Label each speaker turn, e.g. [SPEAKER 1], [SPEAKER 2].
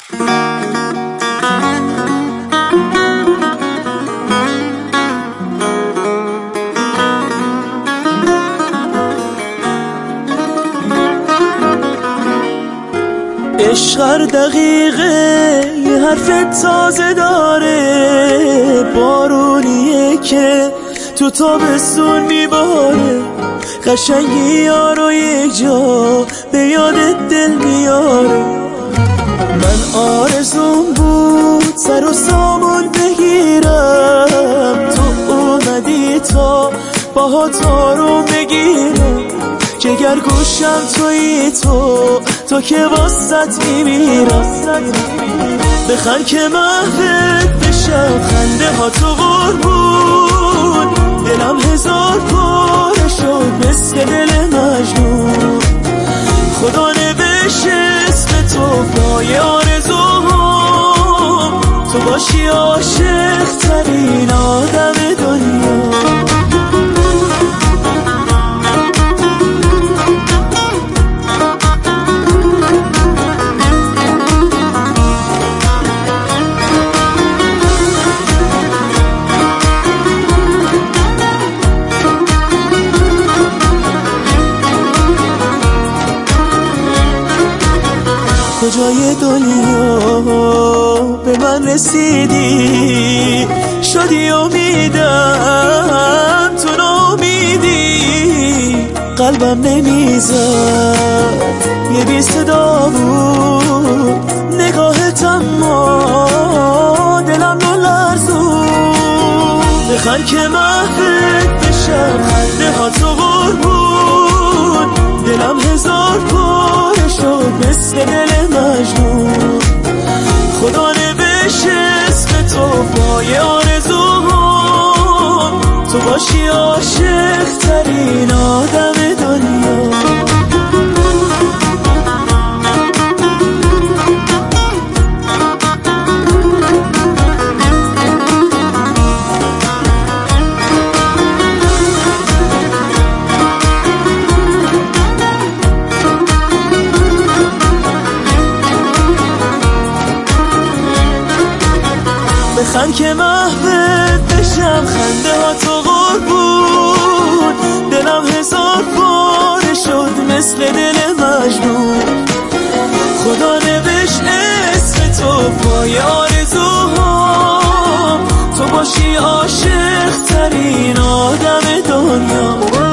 [SPEAKER 1] عشق هر دقیقه یه حرف تازه داره، بارونیه که تو تابستون میباره، قشنگی یارو یک جا به یادت دل میاره. من آرزوم بود سر و سامون بگیرم، تو اومدی تا باهات آروم بگیرم، جگر گوشم تویی تو که واسط میمیرم. بخند که محوت بشم، خنده ها تو قربون، دلم هزار پاره شد مثل دل مجنون. خدا نوشت اسم تو پای آرزوام، تو باشی عاشق ترین آدم دنیا. کجای دنیا به من رسیدی، شدی امیدم تو ناامیدی، قلبم نمیزد یه بی صدا بود، نگاهت اما دلم نلرزون. بخند که محوت بشم، خنده ها تو قربون، دلم هزار پاره شد مثل دل مجنون. خدا نوشت اسم تو پای آرزوام، تو باشی عاشق ترین آدم دنیا. بخند که محوت بشم، خنده ها تو قربون، دلم هزار پاره شد مثل دل مجنون. خدا نوشت اسم تو پای آرزوام، تو باشی عاشق ترین آدم دنیا.